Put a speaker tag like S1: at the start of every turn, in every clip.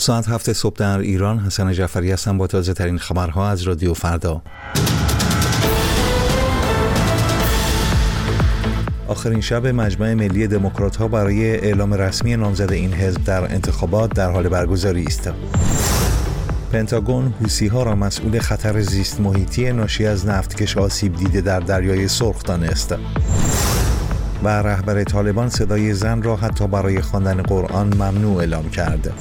S1: ساعت 7 صبح در ایران. حسن جعفری هستم با تازه ترین خبرها از رادیو فردا. آخرین شب مجمع ملی دموکرات‌ها برای اعلام رسمی نامزد این حزب در انتخابات در حال برگزاری است. پنتاگون حوثی‌ها را مسئول خطر زیست محیطی ناشی از نفتکش آسیب دیده در دریای سرخ دانست. و رهبر طالبان صدای زن را حتی برای خواندن قرآن ممنوع اعلام کرد.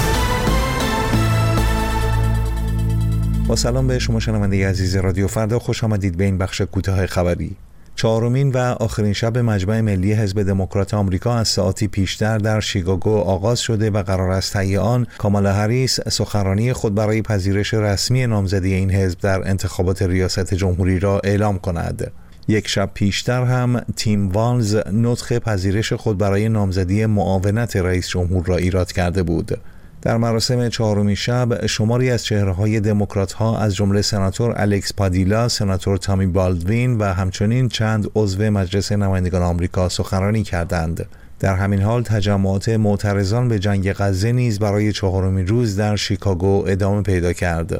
S1: با سلام به شما شنونده عزیز رادیو فردا، خوش آمدید به این بخش کوتاه خبری. چهارمین و آخرین شب مجمع ملی حزب دموکرات آمریکا از ساعتی پیشتر در شیکاگو آغاز شده و قرار است طی آن کامالا هریس سخنرانی خود برای پذیرش رسمی نامزدی این حزب در انتخابات ریاست جمهوری را اعلام کند. یک شب پیشتر هم تیم والز نطق پذیرش خود برای نامزدی معاونت رئیس جمهور را ایراد کرده بود. در مراسم چهارمین شب شماری از چهره‌های دموکرات‌ها از جمله سناتور الکس پادیلا، سناتور تامی بالدوین و همچنین چند عضو مجلس نمایندگان آمریکا سخنرانی کردند. در همین حال تجمعات معترضان به جنگ غزه نیز برای چهارمین روز در شیکاگو ادامه پیدا کرد.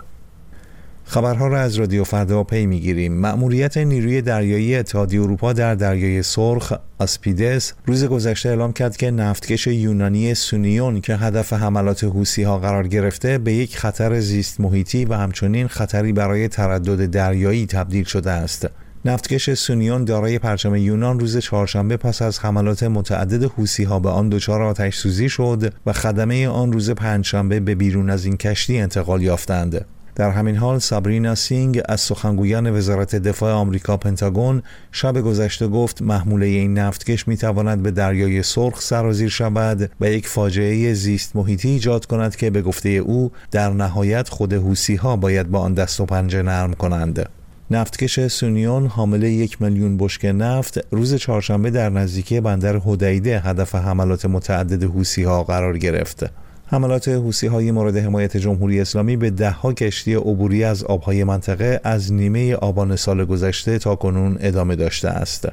S1: خبرها را از رادیو فردا پی می‌گیریم. مأموریت نیروی دریایی اتحادیه اروپا در دریای سرخ آسپیدس روز گذشته اعلام کرد که نفتکش یونانی سونیون که هدف حملات حوثی‌ها قرار گرفته به یک خطر زیست محیطی و همچنین خطری برای تردد دریایی تبدیل شده است. نفتکش سونیون دارای پرچم یونان روز چهارشنبه پس از حملات متعدد حوثی‌ها به آن دچار آتش‌سوزی شد و خدمه آن روز پنجشنبه به بیرون از این کشتی انتقال یافتند. در همین حال سابرینا سینگ از سخنگویان وزارت دفاع آمریکا پنتاگون شب گذشته گفت محموله این نفتکش میتواند به دریای سرخ سرازیر شود و یک فاجعه زیست محیطی ایجاد کند که به گفته او در نهایت خود حوثی‌ها باید با آن دست و پنجه نرم کنند. نفتکش سونیون حامل 1 میلیون بشکه نفت روز چهارشنبه در نزدیکی بندر حدیده هدف حملات متعدد حوثی‌ها قرار گرفت. حملات حوثی‌های مورد حمایت جمهوری اسلامی به ده‌ها کشتی عبوری از آب‌های منطقه از نیمه آبان سال گذشته تا کنون ادامه داشته است.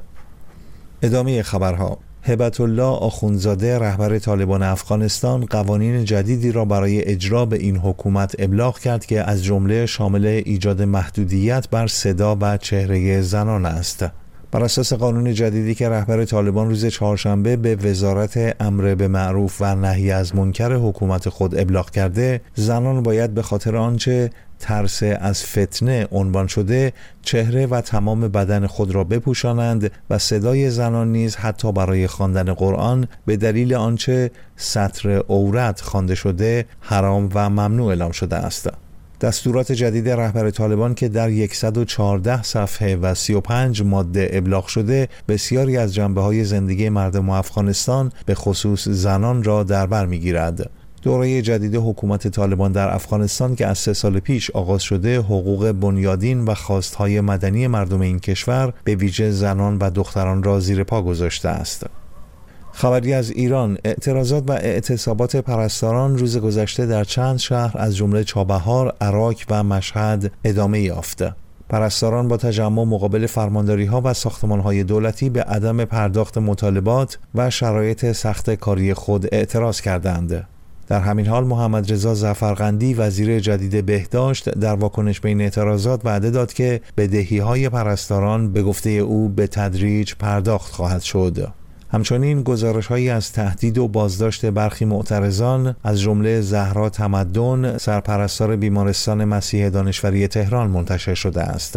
S1: ادامه خبرها. هبت الله آخوندزاده رهبر طالبان افغانستان قوانین جدیدی را برای اجرا به این حکومت ابلاغ کرد که از جمله شامل ایجاد محدودیت بر صدا و چهره زنان است. بر اساس قانون جدیدی که رهبر طالبان روز چهارشنبه به وزارت امر به معروف و نهی از منکر حکومت خود ابلاغ کرده، زنان باید به خاطر آنچه ترس از فتنه عنوان شده چهره و تمام بدن خود را بپوشانند و صدای زنان نیز حتی برای خواندن قرآن به دلیل آنچه سطر عورت خوانده شده حرام و ممنوع اعلام شده است. دستورات جدید رهبر طالبان که در 114 صفحه و 35 ماده ابلاغ شده بسیاری از جنبه‌های زندگی مردم افغانستان به خصوص زنان را در بر می‌گیرد. دوره جدید حکومت طالبان در افغانستان که از 3 سال پیش آغاز شده حقوق بنیادین و خواست‌های مدنی مردم این کشور به ویژه زنان و دختران را زیر پا گذاشته است. خبری از ایران. اعتراضات و اعتصابات پرستاران روز گذشته در چند شهر از جمله چابهار، عراق و مشهد ادامه یافت. پرستاران با تجمع مقابل فرمانداری‌ها و ساختمان‌های دولتی به عدم پرداخت مطالبات و شرایط سخت کاری خود اعتراض کردند. در همین حال محمد رضا ظفرقندی وزیر جدید بهداشت در واکنش به این اعتراضات وعده داد که بدهی‌های پرستاران به گفته او به تدریج پرداخت خواهد شد. همچنین گزارش‌هایی از تهدید و بازداشت برخی معترضان از جمله زهرا تمدن سرپرستار بیمارستان مسیح دانشوری تهران منتشر شده است.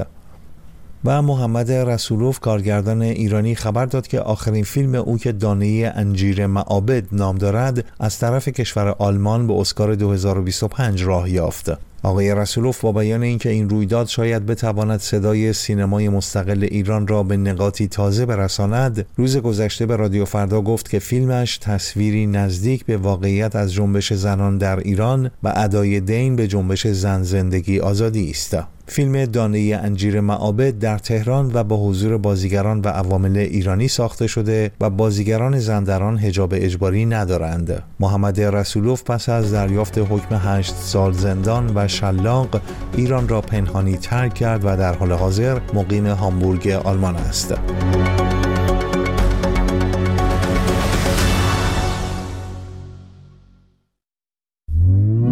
S1: و محمد رسولوف کارگردان ایرانی خبر داد که آخرین فیلم او که دانه انجیر معابد نام دارد از طرف کشور آلمان به اسکار 2025 راه یافت. آقای رسولوف با بیان اینکه این رویداد شاید بتواند صدای سینمای مستقل ایران را به نقاطی تازه برساند، روز گذشته به رادیو فردا گفت که فیلمش تصویری نزدیک به واقعیت از جنبش زنان در ایران و ادای دین به جنبش زن زندگی آزادی است. فیلم دانه انجیر معابد در تهران و با حضور بازیگران و عوامل ایرانی ساخته شده و بازیگران زن در آن حجاب اجباری ندارند. محمد رسولوف پس از دریافت حکم 8 سال زندان و شلاق ایران را پنهانی ترک کرد و در حال حاضر مقیم هامبورگ آلمان است.